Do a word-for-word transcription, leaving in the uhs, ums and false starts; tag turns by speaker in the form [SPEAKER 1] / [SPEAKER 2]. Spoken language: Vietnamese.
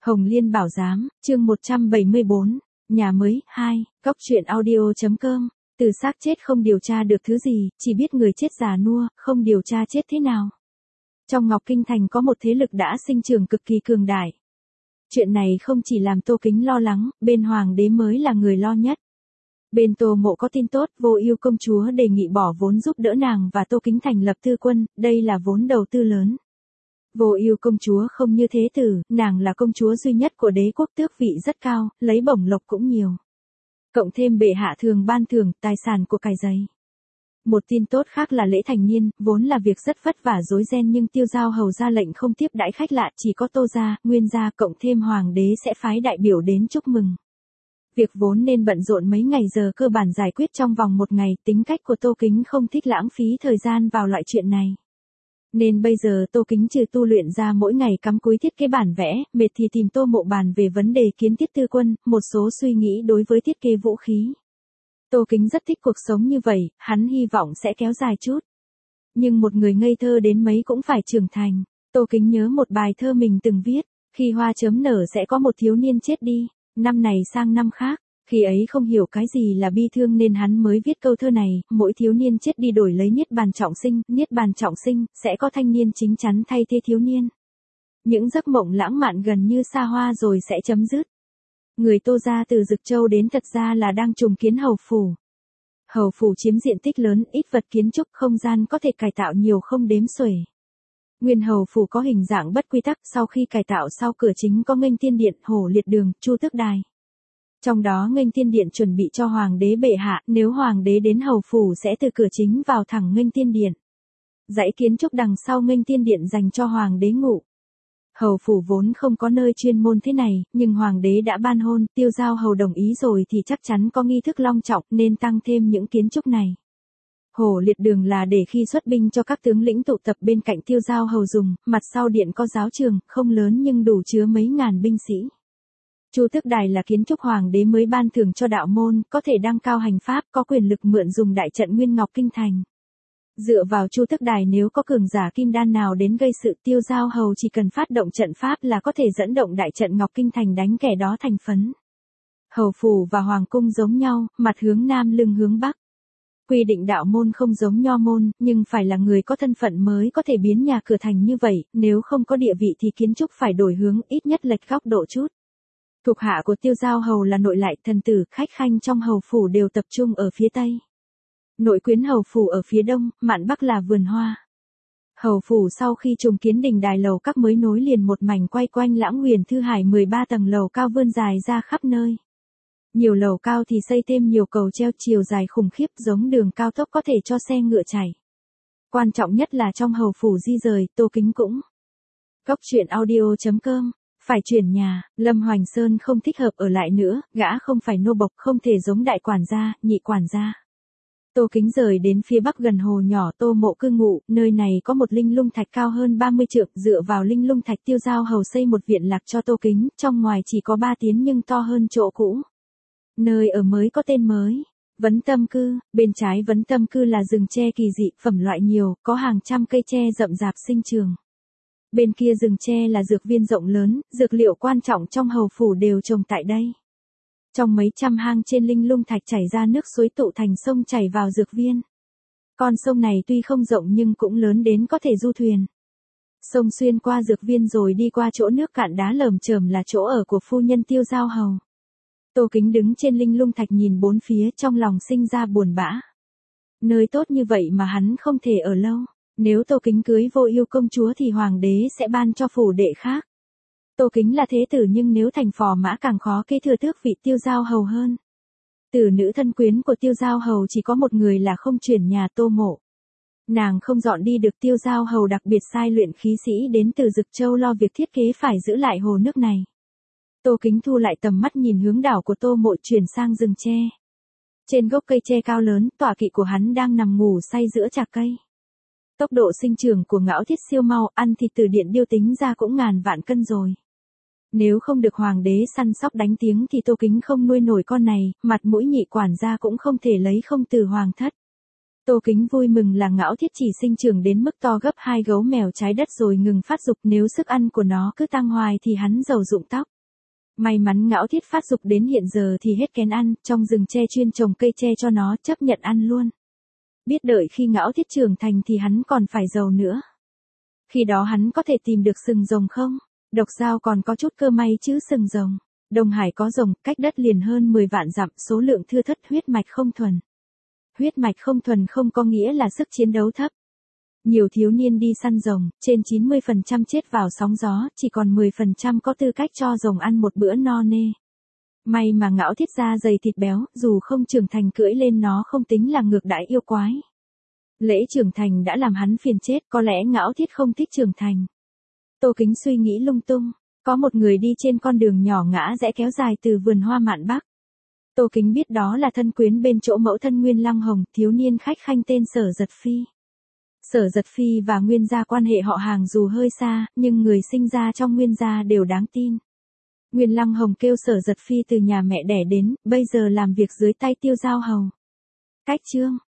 [SPEAKER 1] Hồng Liên Bảo Giám, chương một trăm bảy mươi bốn, nhà mới, hai, góc truyện audio.com, từ xác chết không điều tra được thứ gì, chỉ biết người chết già nua, không điều tra chết thế nào. Trong Ngọc Kinh Thành có một thế lực đã sinh trưởng cực kỳ cường đại. Chuyện này không chỉ làm Tô Kính lo lắng, bên Hoàng đế mới là người lo nhất. Bên Tô Mộ có tin tốt, Vô Ưu công chúa đề nghị bỏ vốn giúp đỡ nàng và Tô Kính thành lập tư quân, đây là vốn đầu tư lớn. Vô Ưu công chúa không như thế tử, nàng là công chúa duy nhất của đế quốc, tước vị rất cao, lấy bổng lộc cũng nhiều. Cộng thêm bệ hạ thường ban thưởng, tài sản của cải dày. Một tin tốt khác là lễ thành niên, vốn là việc rất vất vả rối ren nhưng Tiêu Giao hầu ra lệnh không tiếp đãi khách lạ, chỉ có Tô gia, Nguyên gia cộng thêm hoàng đế sẽ phái đại biểu đến chúc mừng. Việc vốn nên bận rộn mấy ngày giờ cơ bản giải quyết trong vòng một ngày, tính cách của Tô Kính không thích lãng phí thời gian vào loại chuyện này. Nên bây giờ Tô Kính trừ tu luyện ra mỗi ngày cắm cúi thiết kế bản vẽ, mệt thì tìm Tô Mộ bàn về vấn đề kiến thiết tư quân, một số suy nghĩ đối với thiết kế vũ khí. Tô Kính rất thích cuộc sống như vậy, hắn hy vọng sẽ kéo dài chút. Nhưng một người ngây thơ đến mấy cũng phải trưởng thành. Tô Kính nhớ một bài thơ mình từng viết, khi hoa chớm nở sẽ có một thiếu niên chết đi, năm này sang năm khác. Khi ấy không hiểu cái gì là bi thương nên hắn mới viết câu thơ này, mỗi thiếu niên chết đi đổi lấy niết bàn trọng sinh, niết bàn trọng sinh, sẽ có thanh niên chính chắn thay thế thiếu niên. Những giấc mộng lãng mạn gần như xa hoa rồi sẽ chấm dứt. Người Tô gia từ Dực Châu đến thật ra là đang trùng kiến hầu phủ. Hầu phủ chiếm diện tích lớn, ít vật kiến trúc, không gian có thể cải tạo nhiều không đếm xuể. Nguyên hầu phủ có hình dạng bất quy tắc, sau khi cải tạo sau cửa chính có nghênh tiên điện, hổ liệt đường, chu tước đài. Trong đó nghênh tiên điện chuẩn bị cho hoàng đế bệ hạ, nếu hoàng đế đến hầu phủ sẽ từ cửa chính vào thẳng nghênh tiên điện. Dãy kiến trúc đằng sau nghênh tiên điện dành cho hoàng đế ngụ. Hầu phủ vốn không có nơi chuyên môn thế này, nhưng hoàng đế đã ban hôn, Tiêu Giao hầu đồng ý rồi thì chắc chắn có nghi thức long trọng nên tăng thêm những kiến trúc này. Hổ liệt đường là để khi xuất binh cho các tướng lĩnh tụ tập bên cạnh Tiêu Giao hầu dùng, mặt sau điện có giáo trường, không lớn nhưng đủ chứa mấy ngàn binh sĩ. Chu tước đài là kiến trúc hoàng đế mới ban thưởng cho đạo môn, có thể đăng cao hành pháp, có quyền lực mượn dùng đại trận Nguyên Ngọc Kinh Thành. Dựa vào chu tước đài nếu có cường giả kim đan nào đến gây sự, Tiêu Giao hầu chỉ cần phát động trận pháp là có thể dẫn động đại trận Ngọc Kinh Thành đánh kẻ đó thành phấn. Hầu phủ và hoàng cung giống nhau, mặt hướng nam lưng hướng bắc. Quy định đạo môn không giống nho môn, nhưng phải là người có thân phận mới có thể biến nhà cửa thành như vậy, nếu không có địa vị thì kiến trúc phải đổi hướng, ít nhất lệch góc độ chút. Thuộc hạ của Tiêu Giao hầu là nội lại, thần tử, khách khanh trong hầu phủ đều tập trung ở phía tây. Nội quyến hầu phủ ở phía đông, mạn bắc là vườn hoa. Hầu phủ sau khi trùng kiến đình đài lầu các mới nối liền một mảnh quay quanh Lãng Huyền Thư Hải mười ba tầng lầu cao vươn dài ra khắp nơi. Nhiều lầu cao thì xây thêm nhiều cầu treo chiều dài khủng khiếp giống đường cao tốc có thể cho xe ngựa chạy. Quan trọng nhất là trong hầu phủ di rời, Tô Kính cũng. Góc truyện audio.com, phải chuyển nhà, Lâm Hoành Sơn không thích hợp ở lại nữa, gã không phải nô bộc, không thể giống đại quản gia, nhị quản gia. Tô Kính rời đến phía bắc gần hồ nhỏ Tô Mộ cư ngụ, nơi này có một linh lung thạch cao hơn ba mươi trượng, dựa vào linh lung thạch Tiêu Giao hầu xây một viện lạc cho Tô Kính, trong ngoài chỉ có ba tiến nhưng to hơn chỗ cũ. Nơi ở mới có tên mới, Vấn Tâm cư, bên trái Vấn Tâm cư là rừng tre kỳ dị, phẩm loại nhiều, có hàng trăm cây tre rậm rạp sinh trường. Bên kia rừng tre là dược viên rộng lớn, dược liệu quan trọng trong hầu phủ đều trồng tại đây. Trong mấy trăm hang trên linh lung thạch chảy ra nước suối tụ thành sông chảy vào dược viên. Con sông này tuy không rộng nhưng cũng lớn đến có thể du thuyền. Sông xuyên qua dược viên rồi đi qua chỗ nước cạn đá lởm chởm là chỗ ở của phu nhân Tiêu Giao hầu. Tô Kính đứng trên linh lung thạch nhìn bốn phía trong lòng sinh ra buồn bã. Nơi tốt như vậy mà hắn không thể ở lâu. Nếu Tô Kính cưới Vô Ưu công chúa thì hoàng đế sẽ ban cho phủ đệ khác. Tô Kính là thế tử nhưng nếu thành phò mã càng khó kế thừa tước vị Tiêu Giao hầu hơn. Tử nữ thân quyến của Tiêu Giao hầu chỉ có một người là không chuyển nhà Tô Mộ. Nàng không dọn đi được, Tiêu Giao hầu đặc biệt sai luyện khí sĩ đến từ Dực Châu lo việc thiết kế phải giữ lại hồ nước này. Tô Kính thu lại tầm mắt nhìn hướng đảo của Tô Mộ chuyển sang rừng tre. Trên gốc cây tre cao lớn, tọa kỵ của hắn đang nằm ngủ say giữa chạc cây. Tốc độ sinh trưởng của Ngạo Thiết siêu mau, ăn thịt từ điện điêu tính ra cũng ngàn vạn cân rồi. Nếu không được hoàng đế săn sóc đánh tiếng thì Tô Kính không nuôi nổi con này, mặt mũi nhị quản gia cũng không thể lấy không từ hoàng thất. Tô Kính vui mừng là Ngạo Thiết chỉ sinh trưởng đến mức to gấp hai gấu mèo trái đất rồi ngừng phát dục, nếu sức ăn của nó cứ tăng hoài thì hắn rầu rụng tóc. May mắn Ngão Thiết phát dục đến hiện giờ thì hết kén ăn, trong rừng tre chuyên trồng cây tre cho nó, chấp nhận ăn luôn. Biết đợi khi Ngão Thiết trưởng thành thì hắn còn phải giàu nữa. Khi đó hắn có thể tìm được sừng rồng không? Độc Giao còn có chút cơ may chứ sừng rồng. Đông Hải có rồng, cách đất liền hơn mười vạn dặm, số lượng thưa thất, huyết mạch không thuần. Huyết mạch không thuần không có nghĩa là sức chiến đấu thấp. Nhiều thiếu niên đi săn rồng, trên chín mươi phần trăm chết vào sóng gió, chỉ còn mười phần trăm có tư cách cho rồng ăn một bữa no nê. May mà Ngão Thiết da dày thịt béo, dù không trưởng thành cưỡi lên nó không tính là ngược đãi yêu quái. Lễ trưởng thành đã làm hắn phiền chết, có lẽ Ngão Thiết không thích trưởng thành. Tô Kính suy nghĩ lung tung, có một người đi trên con đường nhỏ ngã rẽ kéo dài từ vườn hoa mạn Bắc. Tô Kính biết đó là thân quyến bên chỗ mẫu thân Nguyên Lăng Hồng, thiếu niên khách khanh tên Sở Giật Phi. Sở Giật Phi và Nguyên gia quan hệ họ hàng dù hơi xa, nhưng người sinh ra trong Nguyên gia đều đáng tin. Nguyên Lăng Hồng kêu Sở Giật Phi từ nhà mẹ đẻ đến, bây giờ làm việc dưới tay Tiêu Giao Hầu. Cách chương